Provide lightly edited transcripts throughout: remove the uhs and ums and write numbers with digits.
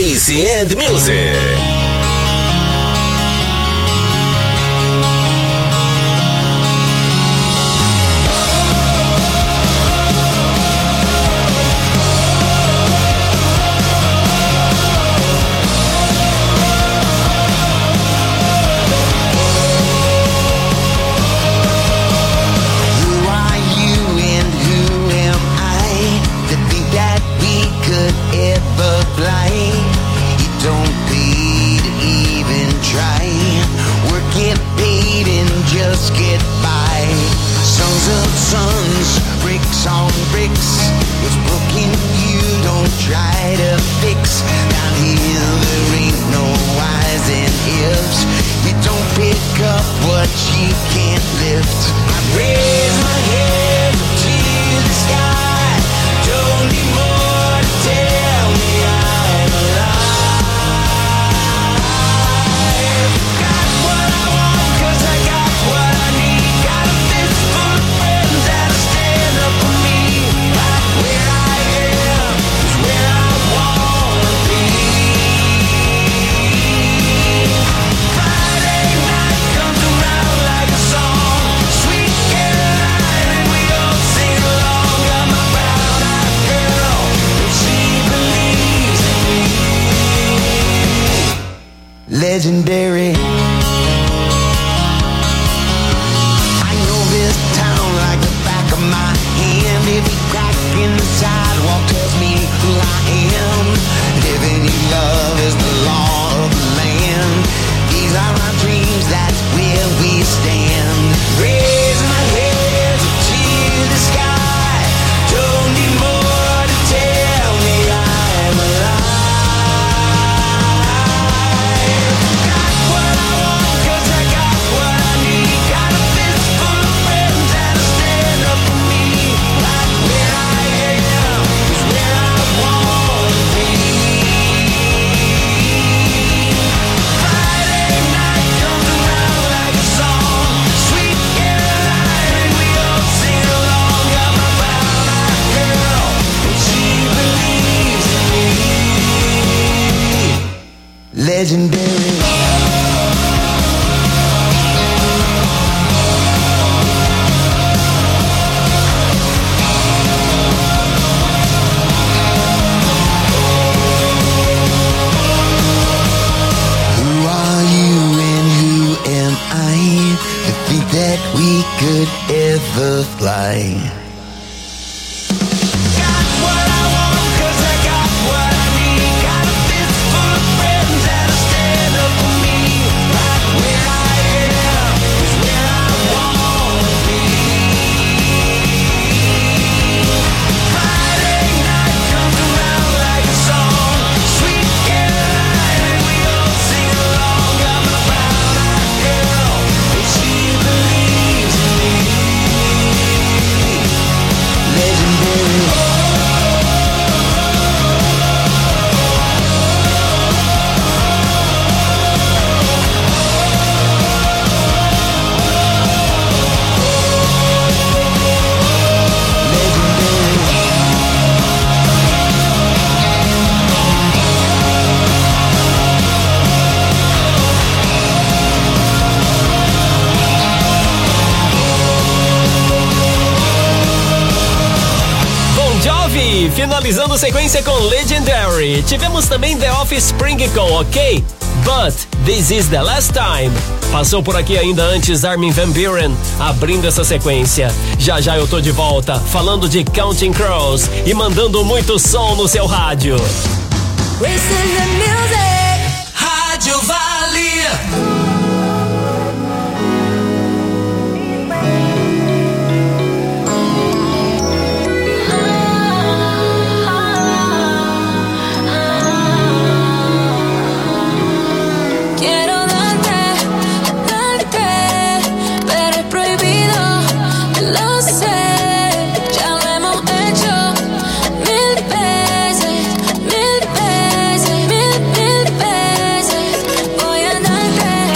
Stacy and Music. Legendary. I know this town like the back of my hand. Every crack in the sidewalk tells me who I am. Living in love is the law of the land. These are my dreams, that's where we stand. Raise my head to the sky. Don't need more to tell me I'm alive. Legendary. Who are you and who am I to think that we could ever fly? Finalizando sequência com Legendary. Tivemos também The Offspring com OK, But This Is The Last Time. Passou por aqui ainda antes Armin van Buuren, abrindo essa sequência. Já já eu tô de volta, falando de Counting Crows e mandando muito som no seu rádio. Listen to music. Rádio Vale. Mil veces, voy a darte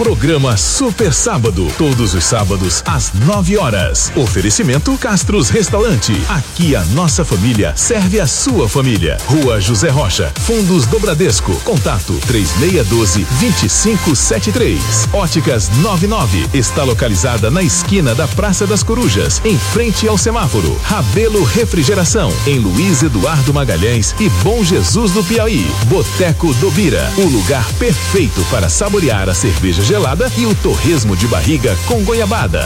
Programa Super Sábado, todos os sábados às 9 horas. Oferecimento Castros Restaurante. Aqui a nossa família serve a sua família. Rua José Rocha, Fundos do Bradesco. Contato 3612-2573. Óticas 99 está localizada na esquina da Praça das Corujas, em frente ao semáforo. Rabelo Refrigeração, em Luiz Eduardo Magalhães e Bom Jesus do Piauí. Boteco do Bira, o lugar perfeito para saborear a cerveja gelada e o torresmo de barriga com goiabada.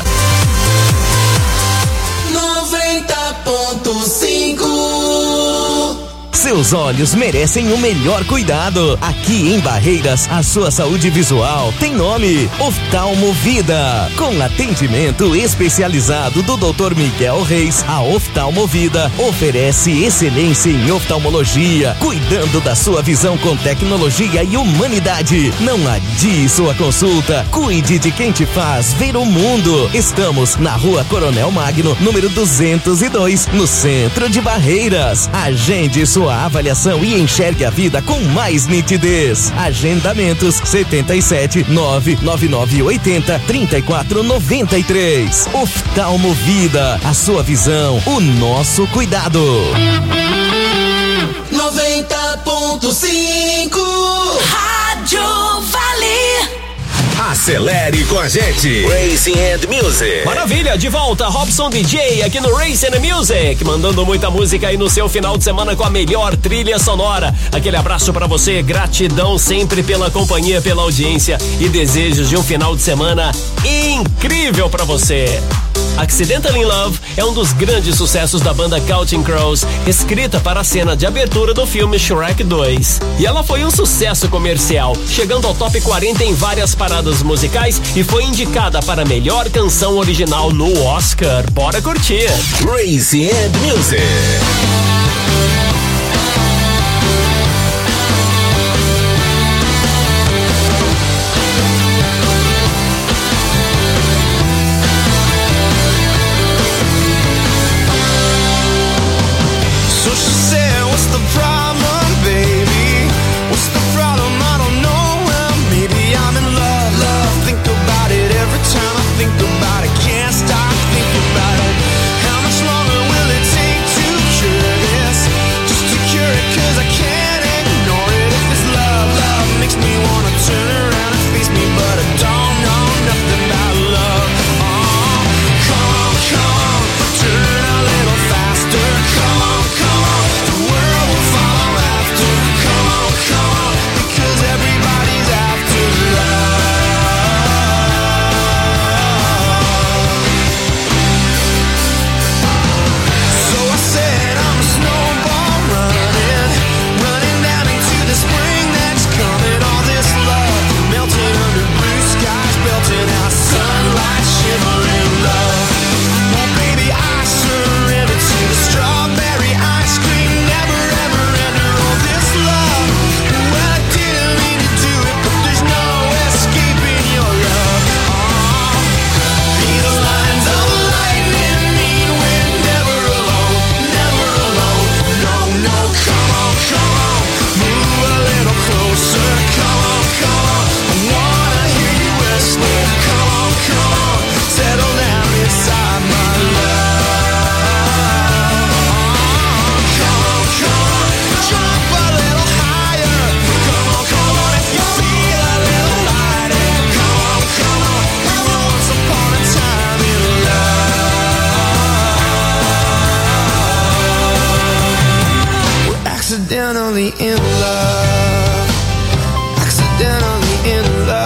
90.5. Seus olhos merecem o melhor cuidado. Aqui em Barreiras, a sua saúde visual tem nome: Oftalmo Vida. Com atendimento especializado do Dr. Miguel Reis, a Oftalmo Vida oferece excelência em oftalmologia, cuidando da sua visão com tecnologia e humanidade. Não adie sua consulta. Cuide de quem te faz ver o mundo. Estamos na Rua Coronel Magno, número 202, no centro de Barreiras. Agende sua avaliação e enxergue a vida com mais nitidez. Agendamentos 77 99980 3493. Oftalmo Vida, a sua visão, o nosso cuidado. 90.5 Rádio Vale. Acelere com a gente. Racing and Music. Maravilha, de volta, Robson DJ aqui no Racing and Music, mandando muita música aí no seu final de semana com a melhor trilha sonora. Aquele abraço pra você, gratidão sempre pela companhia, pela audiência e desejos de um final de semana incrível pra você. Accidental in Love é um dos grandes sucessos da banda Counting Crows, escrita para a cena de abertura do filme Shrek 2. E ela foi um sucesso comercial, chegando ao top 40 em várias paradas musicais e foi indicada para a melhor canção original no Oscar. Bora curtir! Racing and Music. Accidentally in love. Accidentally in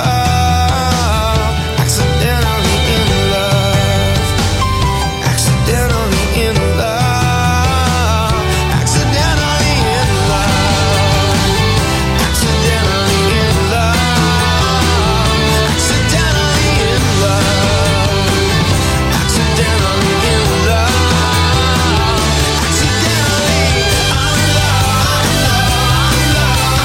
love. Accidentally in love. Accidentally in love. Accidentally in love. Accidentally in love. Accidentally in love. Accidentally in love. Accidentally.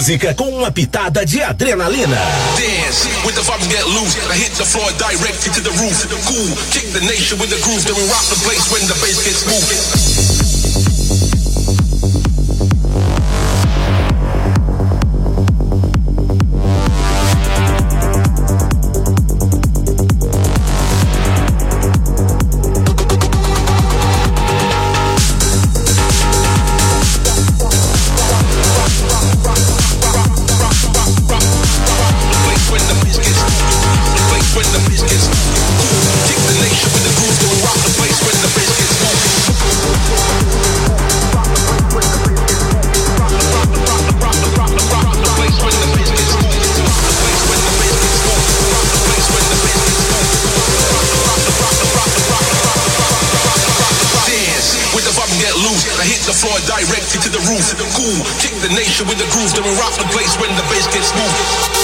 música com uma pitada de adrenalina. Dance with the vibes get loose. I hit the floor directly to the roof. Cool, kick the nation with the groove. Then we rock the place when the bass gets moving. Directly to the roof. Cool, kick the nation with the groove. Then we rock the place when the bass gets moving.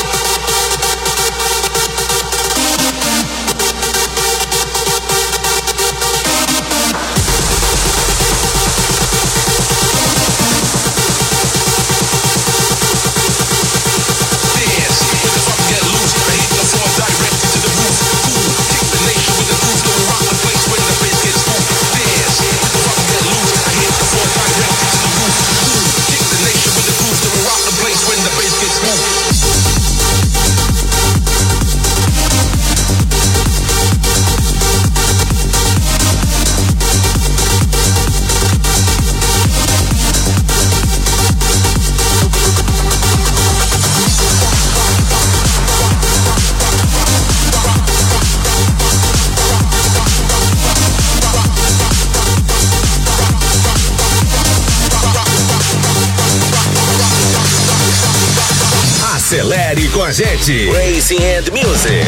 Acelere com a gente. Racing and Music.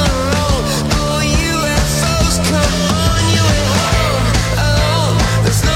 There's no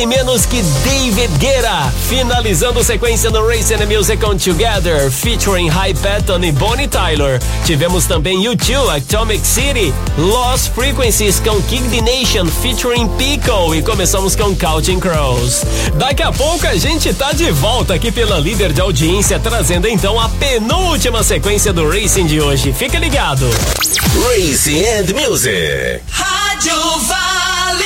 ninguém menos que David Guetta, finalizando sequência no Racing and Music on Together, featuring High Patton e Bonnie Tyler. Tivemos também U2, Atomic City, Lost Frequencies com King the Nation, featuring Pico, e começamos com Counting Crows. Daqui a pouco a gente tá de volta aqui pela líder de audiência, trazendo então a penúltima sequência do Racing de hoje. Fica ligado. Racing and Music. Rádio Vale.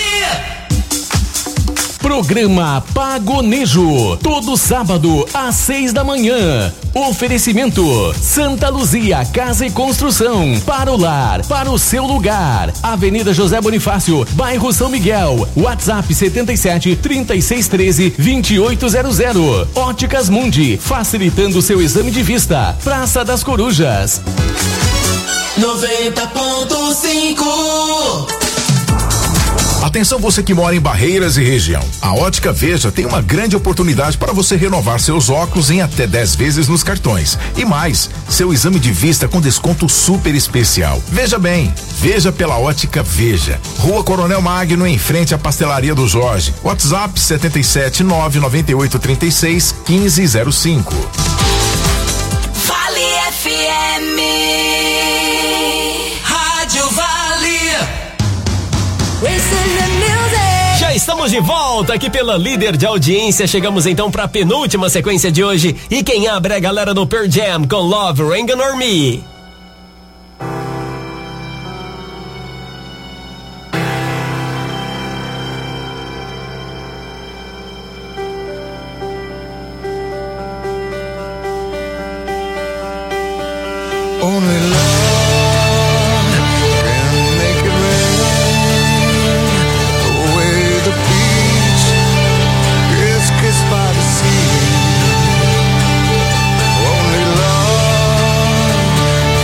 Programa Pagonejo, todo sábado às 6 da manhã. Oferecimento Santa Luzia Casa e Construção, para o lar, para o seu lugar. Avenida José Bonifácio, bairro São Miguel. WhatsApp 77 3613 2800. Óticas Mundi, facilitando seu exame de vista. Praça das Corujas. 90.5. Atenção você que mora em Barreiras e região. A Ótica Veja tem uma grande oportunidade para você renovar seus óculos em até 10 vezes nos cartões. E mais, seu exame de vista com desconto super especial. Veja bem, veja pela Ótica Veja. Rua Coronel Magno, em frente à Pastelaria do Jorge. WhatsApp 77 998 36 1505. Vale FM. Rádio Vale. Já estamos de volta aqui pela líder de audiência. Chegamos então para a penúltima sequência de hoje. E quem abre é a galera do Pearl Jam com Love Rain on Me. Only love can make it rain. The way the beach is kissed by the sea. Only love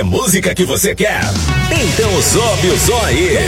É música que você quer? Então sobe o som aí.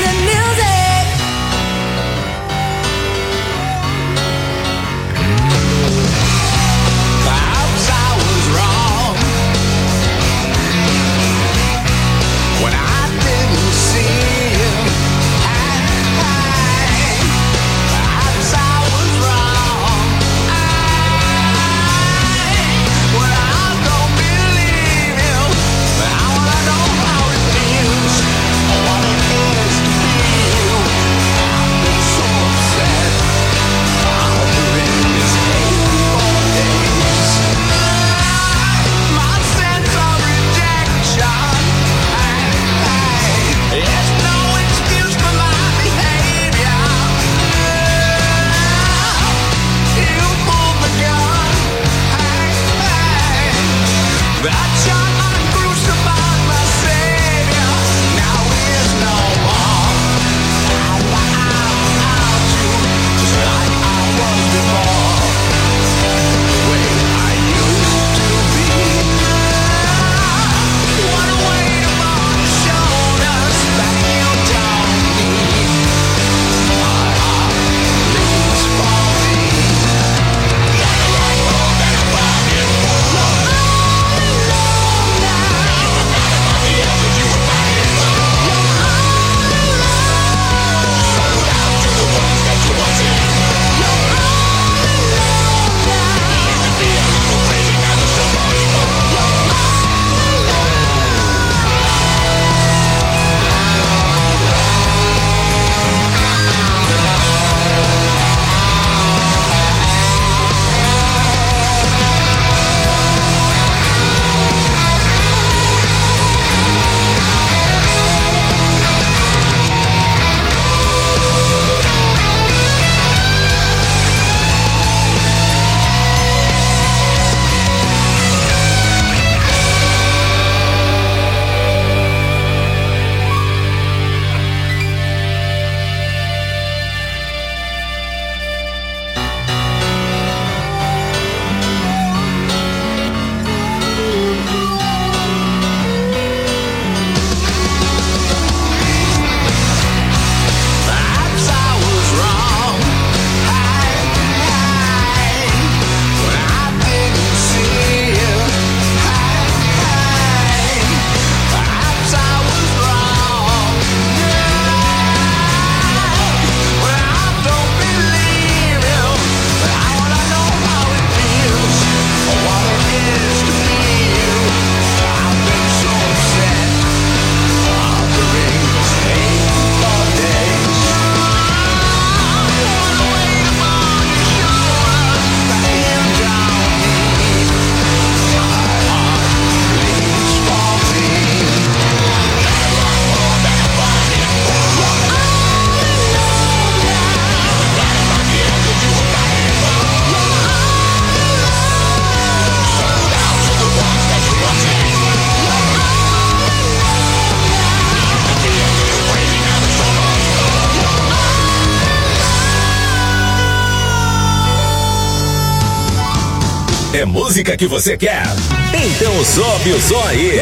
É música que você quer? Então sobe o som aí.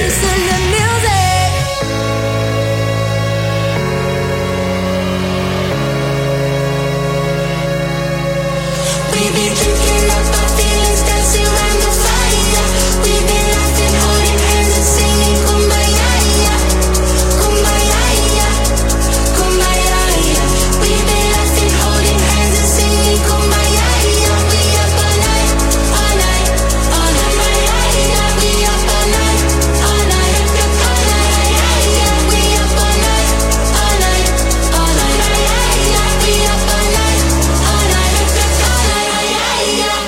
Yeah.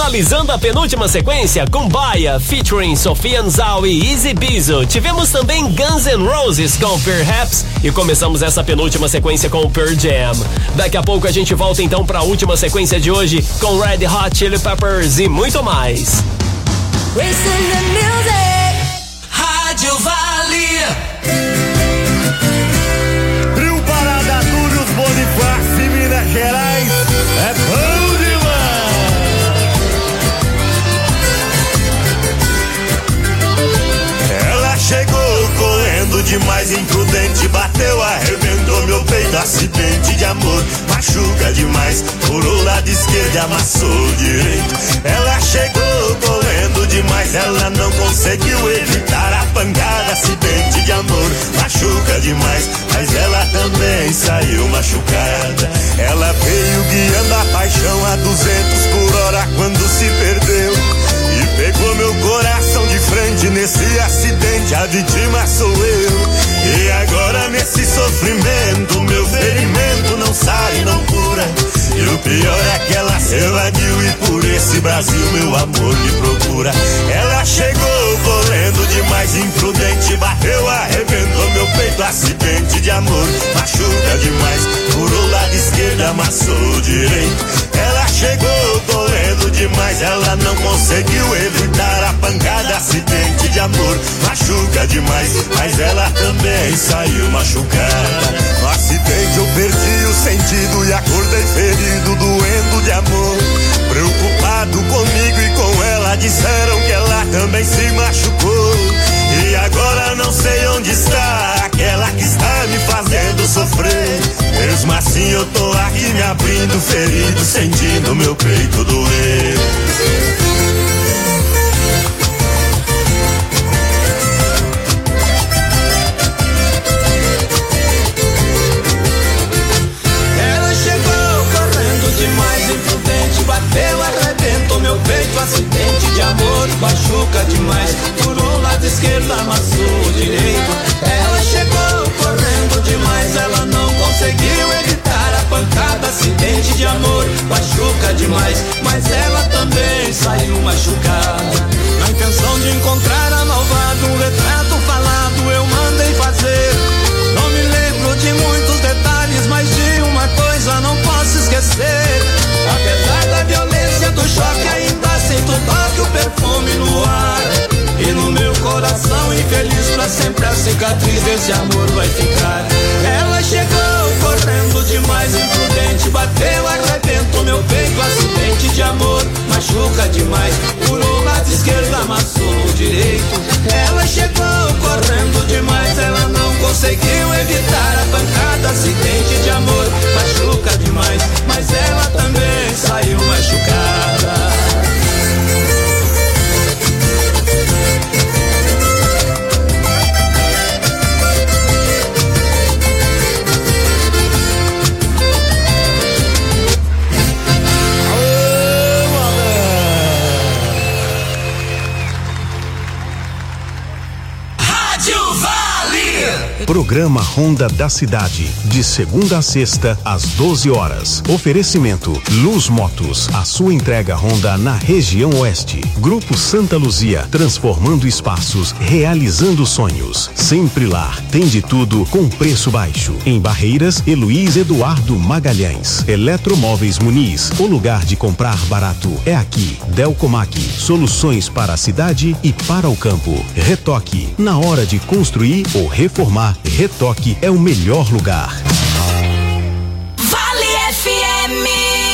Finalizando a penúltima sequência com Baia, featuring Sofia Nzau e Easy Bizo. Tivemos também Guns N' Roses com Perhaps e começamos essa penúltima sequência com Pearl Jam. Daqui a pouco a gente volta então para a última sequência de hoje com Red Hot Chili Peppers e muito mais. Rádio Vale. Rio Parada, Túlios, Bonifácio, Minas Gerais. É bom demais. Ela chegou correndo demais, imprudente, bateu, arrebentou meu peito, acidente de amor, machuca demais, furou o lado esquerdo e amassou o direito. Ela chegou correndo demais, ela não conseguiu evitar a pancada, acidente de amor, machuca demais, mas ela também saiu machucada. Ela veio guiando a paixão a 200 por hora quando se perdeu e pegou meu coração de frente nesse acidente, a vítima sou eu. E agora nesse sofrimento, meu ferimento não sai, não cura. E o pior é que ela se evadiu e por esse Brasil meu amor me procura. Ela chegou correndo demais, imprudente, bateu, arrebentou meu peito, acidente de amor, machuca demais, furou o lado esquerdo, amassou o direito. Ela chegou correndo demais, ela não conseguiu evitar a pancada, acidente de amor, machuca demais, mas ela também saiu machucada. No acidente eu perdi o sentido e acordei ferido, doendo de amor. Preocupado comigo e com ela, disseram que ela também se machucou. E agora não sei onde está aquela que está me fazendo sofrer. Mesmo assim eu tô aqui me abrindo, ferido, sentindo meu peito doer. Ela chegou correndo demais, imprudente, bateu, arrebentou meu peito, acidente de amor, machuca demais, furou o lado esquerdo, amassou o direito. Ela chegou correndo demais, ela não conseguiu evitar a pancada, acidente de amor, machuca demais, mas ela também saiu machucada. Na intenção de encontrar a malvada, um retrato falado eu mandei fazer. Não me lembro de muitos detalhes, mas de uma coisa não posso esquecer. Apesar da violência do choque, ainda sinto toque, o perfume no ar. E no meu coração infeliz, pra sempre a cicatriz desse amor vai ficar. Ela chegou correndo demais, imprudente, bateu, arrebentou meu peito, acidente de amor, machuca demais, furou o lado esquerdo, amassou o direito. Ela chegou correndo demais, ela não conseguiu evitar a pancada, acidente de amor, machuca demais, mas ela também saiu machucada. Programa Honda da Cidade, de segunda a sexta, às 12 horas. Oferecimento Luz Motos, a sua entrega Honda na região oeste. Grupo Santa Luzia, transformando espaços, realizando sonhos. Sempre Lar, tem de tudo com preço baixo. Em Barreiras, Luiz Eduardo Magalhães. Eletromóveis Muniz, o lugar de comprar barato é aqui. Delcomac, soluções para a cidade e para o campo. Retoque, na hora de construir ou reformar, Retoque é o melhor lugar. Vale FM.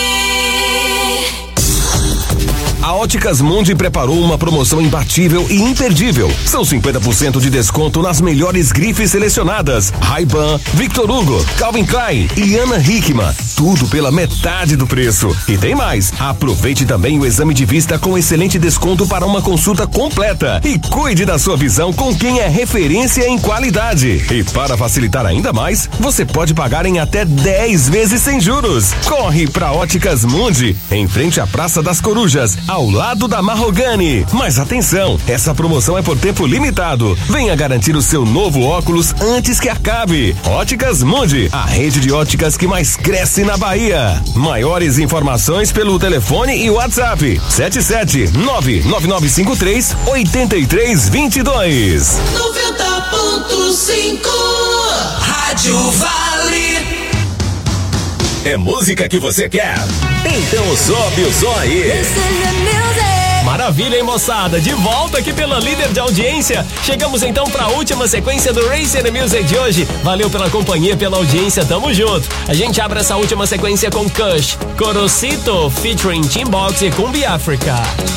A Óticas Mundi preparou uma promoção imbatível e imperdível. São 50% de desconto nas melhores grifes selecionadas: Ray-Ban, Victor Hugo, Calvin Klein e Ana Hickman. Tudo pela metade do preço. E tem mais. Aproveite também o exame de vista com excelente desconto para uma consulta completa. E cuide da sua visão com quem é referência em qualidade. E para facilitar ainda mais, você pode pagar em até 10 vezes sem juros. Corre pra Óticas Mundi, em frente à Praça das Corujas, ao ao lado da Marrogani. Mas atenção, essa promoção é por tempo limitado. Venha garantir o seu novo óculos antes que acabe. Óticas Mundi, a rede de óticas que mais cresce na Bahia. Maiores informações pelo telefone e WhatsApp 77999538322. 90.5 Rádio Vale. É música que você quer? Então sobe o som aí. Maravilha, hein, moçada? De volta aqui pela líder de audiência. Chegamos então para a última sequência do Race the Music de hoje. Valeu pela companhia, pela audiência, tamo junto. A gente abre essa última sequência com Kush, Corocito, featuring Teambox e Cumbi Africa.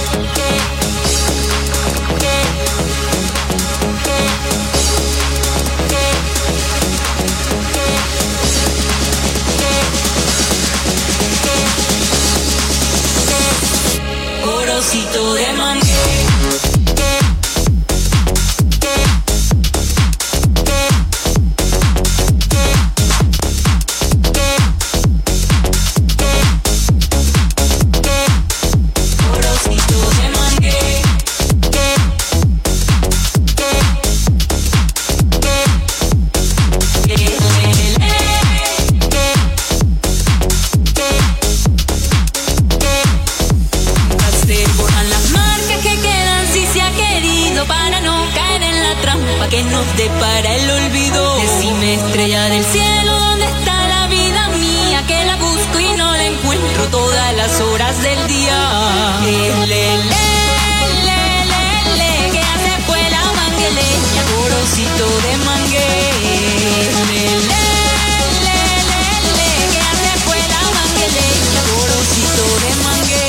Corocito de mangue. Que nos depara el olvido. Decime, estrella del cielo, ¿dónde está la vida mía? Que la busco y no la encuentro todas las horas del día. Que hace fue la mangueleña, Corocito de mangue. Que hace fue la mangueleña, Corocito de mangue.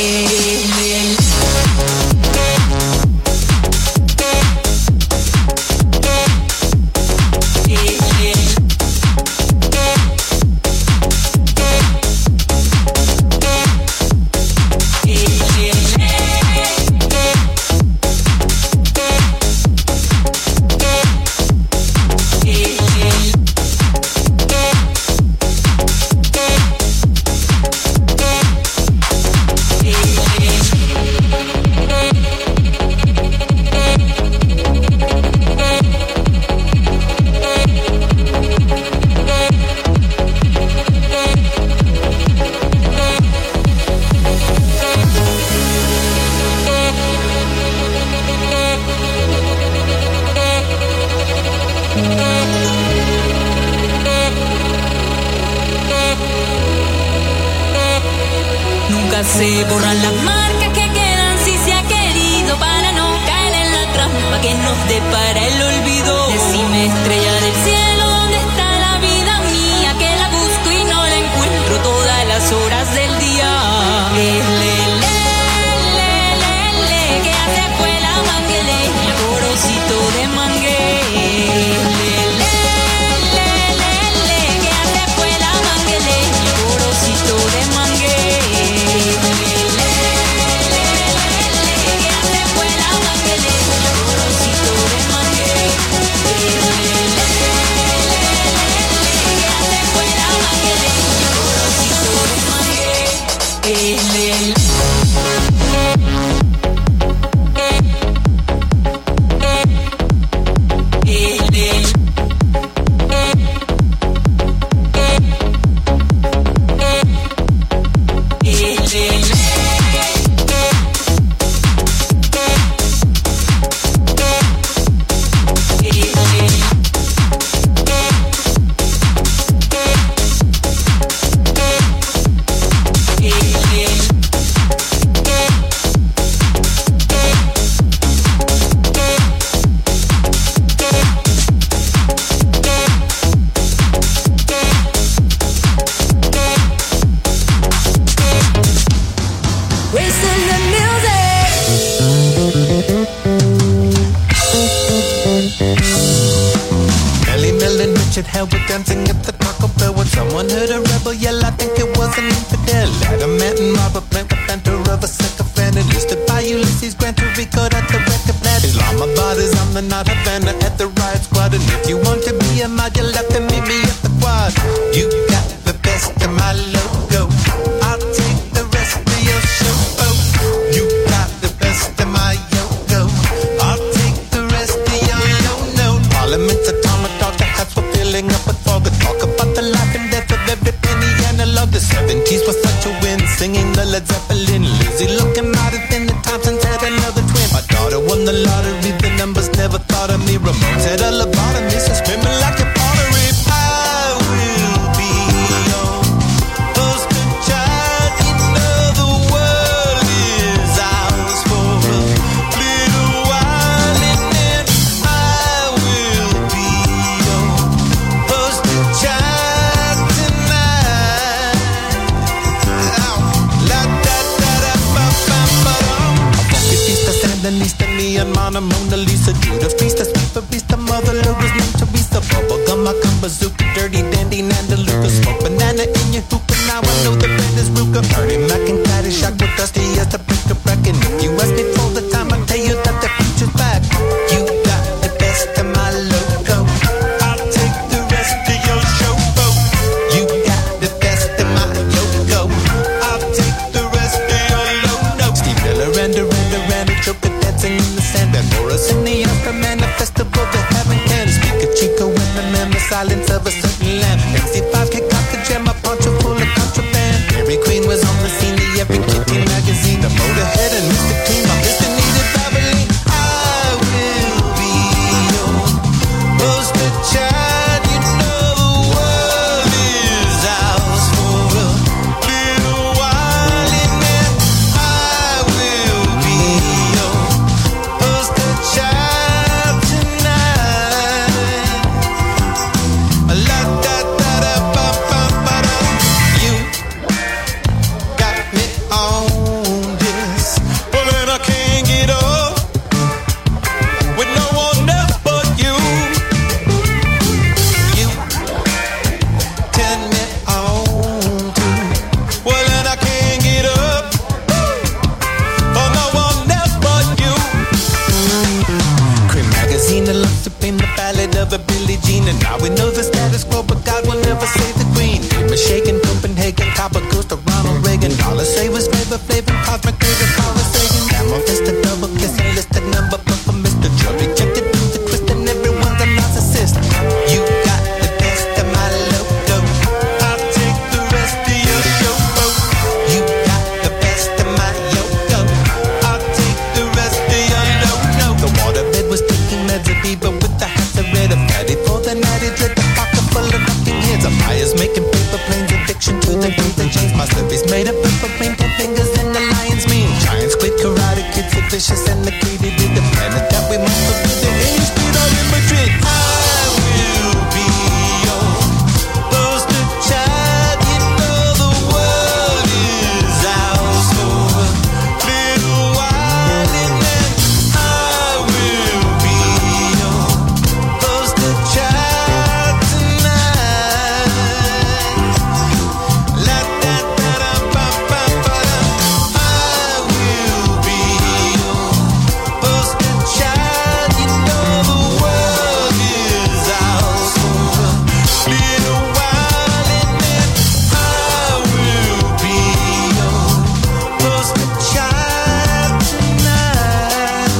Se borran las marcas que quedan si se ha querido para no caer en la trampa que nos depara el olvido. Decime, estrella del cielo, ¿dónde está la vida mía? Que la busco y no la encuentro todas las horas del día. Que hace fue la mangueleña, Corocito de mangue. Que hace fue la mangueleña, Corocito de mangue. Dancing at the Taco Bell when someone heard a rebel yell. I think it was an infidel. Adamant and Robert Plant, the banter of a sycophant. Enlisted by Ulysses Grant to record at the record plant. Islamabad is on the not Havana at the riot squad. And if you want to be a mod, you'll have to meet me at the quad. You got the best of my logo. I'll take the rest of your show. Oh, you Madonna, Mona Lisa, Judah Feast, the Sweet Beast, the Mother Lourdes, named Teresa, Bubblegum, I come bazooka, Dirty Dandy, Nanda Luca, smoke banana in your hookah. Now I know the band is Ruka, Ernie Mac and Caddy Shack with Dusty as the brick of bracket. If you ask me for the time, I'll tell you that the future's back. You got the best of my logo. I'll take the rest of your show. You got the best of my yo-go. I'll take the rest of your low-no. Steve Miller and Duranda, Joker dancing in the sand. And Boris in the Opera Man, a festival that heaven can. Speak a Chico and the man, the silence of a certain lamb. MC5 kick off the jam, a poncho full of contraband. Dairy Queen was on the scene, the Every Kitty magazine. The Motorhead and Mr. Clean, my Mr. Needed Babylon. I will be your poster child. You know the world is ours for a little while. And then I will be your poster child tonight. La da da da ba ba ba da. You got me on this. Well, then I can't get up with no one else but you. You turn me on to. Well, then I can't get up for no one else but you. Cream magazine, the love to paint the ballad of a Billie Jean. And now we know the status quo, but God will never save the queen. Dream of shaking Copenhagen, copper goes to Ronald Reagan. Dollar savers, flavor, cosmic flavor, Carl Sagan. Damn, I'm just a double kiss and listed number, but for Mr. Joe, rejected from the twist, and everyone's a narcissist. You got the best of my logo. I'll take the rest of your show. You got the best of my yo-go. I'll take the rest of your no-no. The waterbed was taking meds of Bieber with the hats of red. A fatty for the natty dread, the pocket full of rocking heads. A fires making paper planes, addiction to the things that change. My slippies made of paper paint, 10 fingers and the lion's mane. Giant squid, karate kids, so vicious and the kitty did the planet that we must have been the age speed out in Madrid. I will be your poster child. You know the world is ours for a little while. And then I will be your poster child tonight. La da da da ba ba ba da. I will be your poster child. You know the world is ours for a little while. And then I will be your poster child tonight.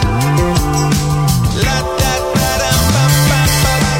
La da da da ba ba ba da.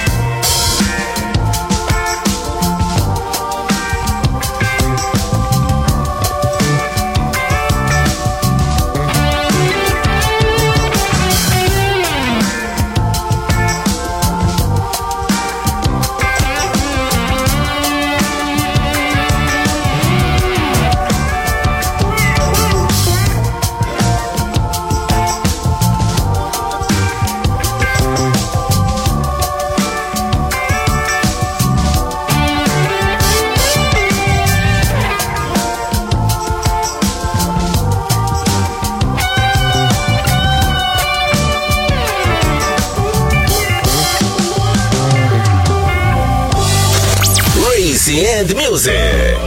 Racy and Music.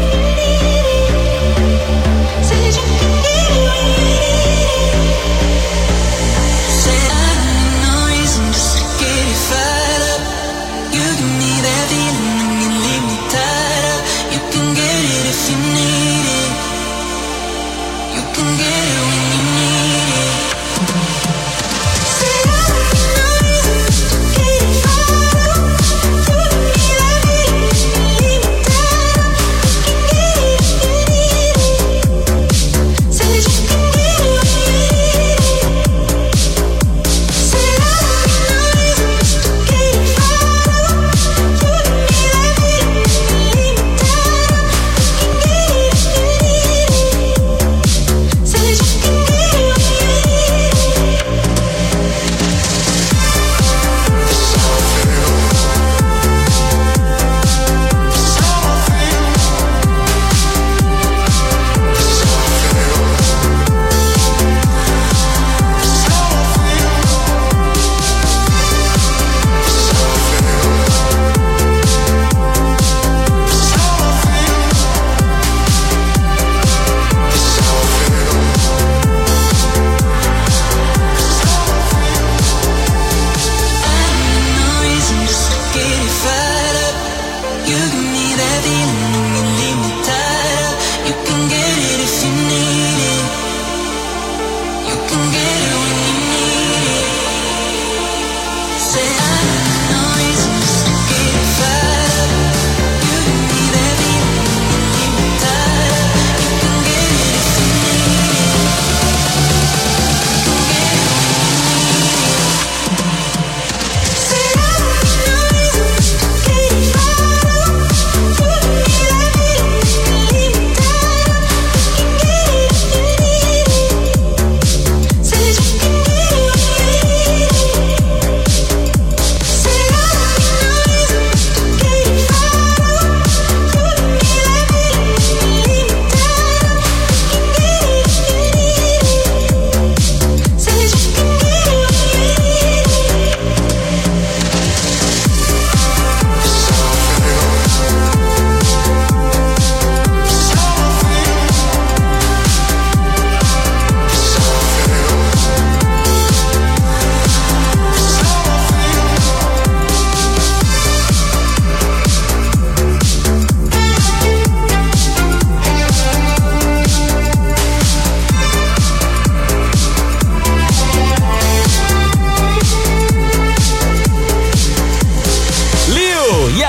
Say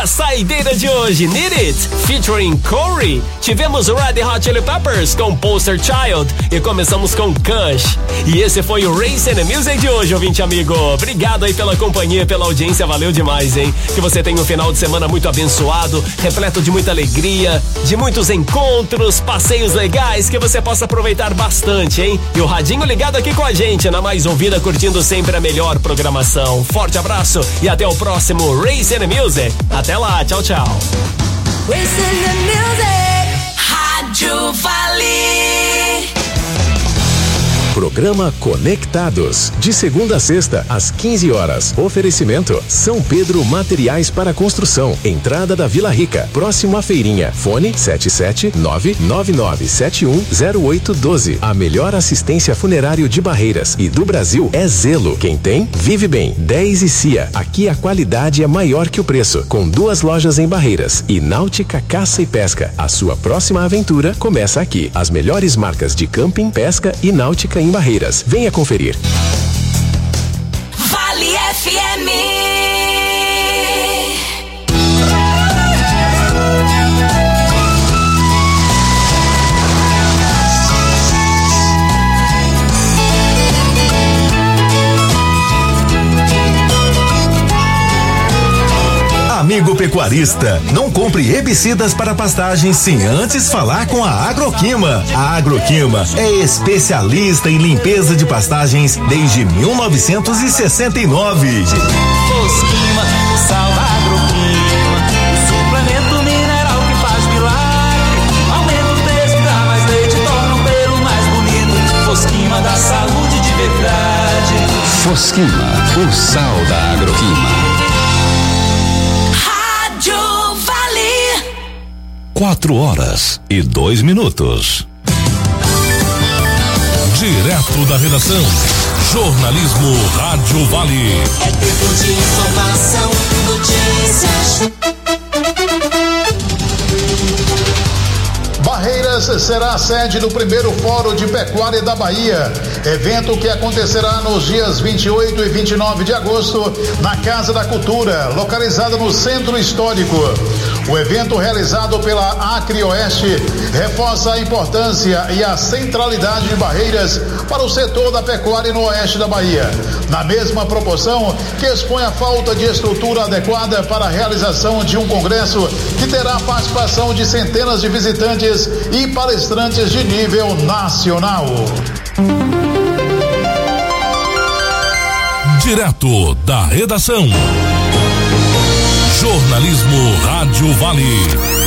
a saideira de hoje, Need It, featuring Corey. Tivemos o Red Hot Chili Peppers com Poster Child e começamos com Kush. E esse foi o Race and Music de hoje, ouvinte amigo. Obrigado aí pela companhia, pela audiência, valeu demais, hein? Que você tenha um final de semana muito abençoado, repleto de muita alegria, de muitos encontros, passeios legais, que você possa aproveitar bastante, hein? E o radinho ligado aqui com a gente, na mais ouvida, curtindo sempre a melhor programação. Forte abraço e até o próximo Race and Music. Até lá, tchau, tchau. Race and Music, Rádio Vale. Programa Conectados, de segunda a sexta, às 15 horas. Oferecimento São Pedro Materiais para Construção, entrada da Vila Rica, próximo à feirinha. Fone 77999710812. A melhor assistência funerário de Barreiras e do Brasil é Zelo. Quem tem, vive bem. 10 e Cia. Aqui a qualidade é maior que o preço. Com 2 lojas em Barreiras e Náutica Caça e Pesca. A sua próxima aventura começa aqui. As melhores marcas de camping, pesca e náutica em Barreiras. Venha conferir. Vale FM. Amigo pecuarista, não compre herbicidas para pastagens sem antes falar com a Agroquima. A Agroquima é especialista em limpeza de pastagens desde 1969. Fosquima, sal da Agroquima, o suplemento mineral que faz milagre. Aumenta o peso, dá mais leite, torna o pelo mais bonito. Fosquima dá saúde de verdade. Fosquima, o sal da Agroquima. 4h02. Direto da redação, jornalismo Rádio Vale. É tempo de informação, notícias. Barreiras será a sede do primeiro Fórum de Pecuária da Bahia, evento que acontecerá nos dias 28 e 29 de agosto na Casa da Cultura, localizada no Centro Histórico. O evento, realizado pela Acre Oeste, reforça a importância e a centralidade de Barreiras para o setor da pecuária no oeste da Bahia, na mesma proporção que expõe a falta de estrutura adequada para a realização de um congresso que terá a participação de centenas de visitantes e palestrantes de nível nacional. Direto da redação, jornalismo Rádio Vale.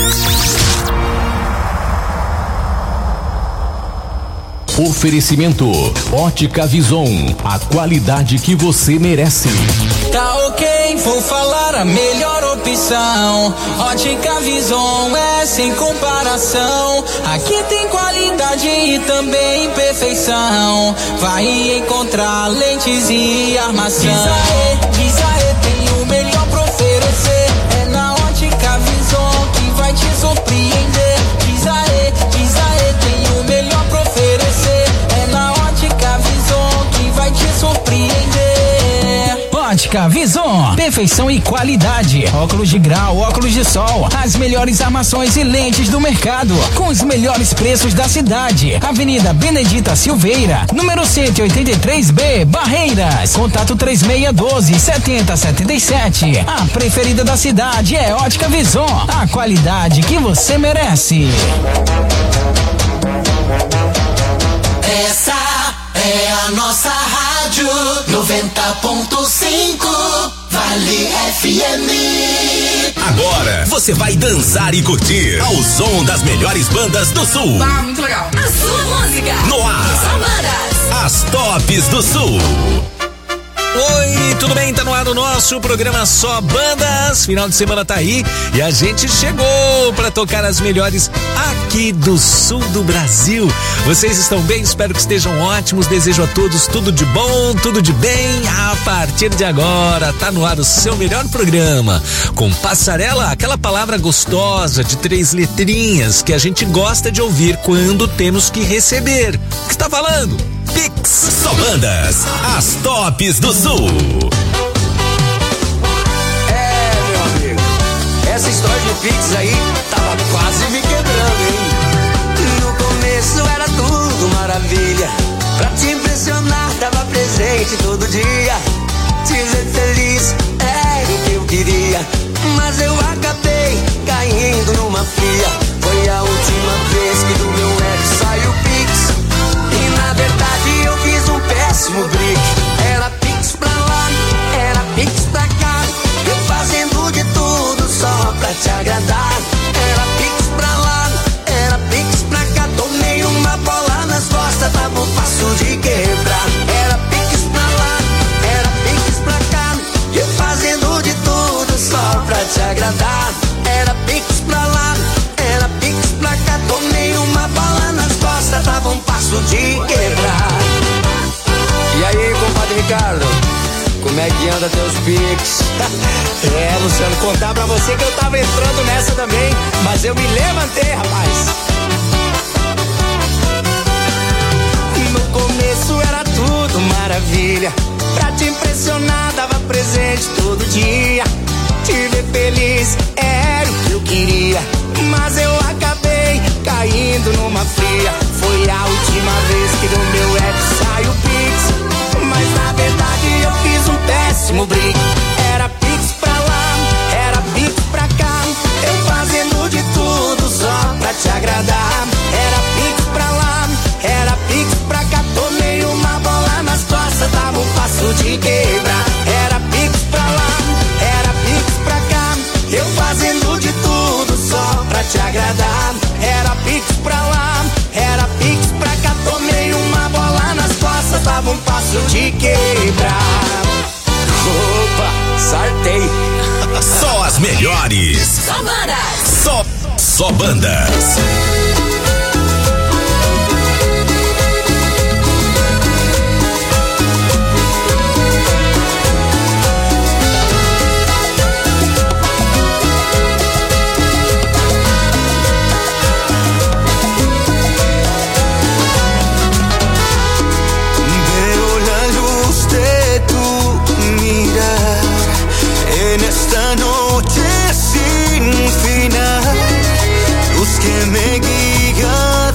Oferecimento Ótica Vison, a qualidade que você merece. Tá ok, vou falar a melhor opção. Ótica Vison é sem comparação. Aqui tem qualidade e também perfeição. Vai encontrar lentes e armação. Diz aê, tem o melhor pra oferecer. É na Ótica Vison que vai te surpreender. Diz aê, tem o melhor pra oferecer. É na Ótica Vison que vai te surpreender. Ótica Vison, perfeição e qualidade. Óculos de grau, óculos de sol, as melhores armações e lentes do mercado, com os melhores preços da cidade. Avenida Benedita Silveira, número 183B, Barreiras. Contato 3612-7077. A preferida da cidade é Ótica Vison, a qualidade que você merece. Essa é a nossa rádio 90.5 Vale FM. Agora você vai dançar e curtir ao som das melhores bandas do Sul. Ah, muito legal. A sua música. No ar. São bandas. As tops do Sul. Oi, tudo bem? Tá no ar o nosso programa Só Bandas. Final de semana tá aí e a gente chegou pra tocar as melhores aqui do sul do Brasil. Vocês estão bem? Espero que estejam ótimos. Desejo a todos tudo de bom, tudo de bem. A partir de agora tá no ar o seu melhor programa com Passarela, aquela palavra gostosa de 3 letrinhas que a gente gosta de ouvir quando temos que receber. O que está falando? Pix. Só Bandas, as tops do Sul. É, meu amigo, Pix aí, tava quase me quebrando, hein? No começo era tudo maravilha. Pra te impressionar, dava presente todo dia. Te ver feliz era o que eu queria. Mas eu acabei caindo numa fria. Foi a última vez que do meu app saiu Pix. E na verdade eu fiz um péssimo brick. Era Pix pra lá, era Pix pra cá. Eu fazendo de tudo só pra te agradar. Era Pix pra lá, era Pix pra cá. Tomei uma bola nas costas, tava um passo de quebrar. Era Pix pra lá, era Pix pra cá. Eu fazendo de tudo só pra te agradar. Era Pix pra lá, era Pix pra cá. Tomei uma bola nas costas, tava um passo de quebrar. E aí, compadre Ricardo, como é que anda teus Pix? Luciano, contar pra você que eu tava entrando nessa também, mas eu me levantei, rapaz. No começo era tudo maravilha. Pra te impressionar, dava presente todo dia. Te ver feliz era o que eu queria. Mas eu acabei caindo numa fria. Foi a última vez que do meu app saiu Pix. Mas na verdade eu fiz um péssimo brick. Era Pix pra lá, era Pix pra cá. Eu fazendo de tudo só pra te agradar. Era Pix pra lá, era Pix pra cá. Tomei uma bola nas costas, tava um passo de quebrar. Era Pix pra lá, era Pix pra cá. Eu fazendo de tudo só pra te agradar. Era Pix pra lá, era Pix pra cá. Tomei uma bola nas costas, tava um passo de quebrar. Opa, sartei. Só as melhores. Só bandas. Só bandas. En esta noche sin final, luz que me guía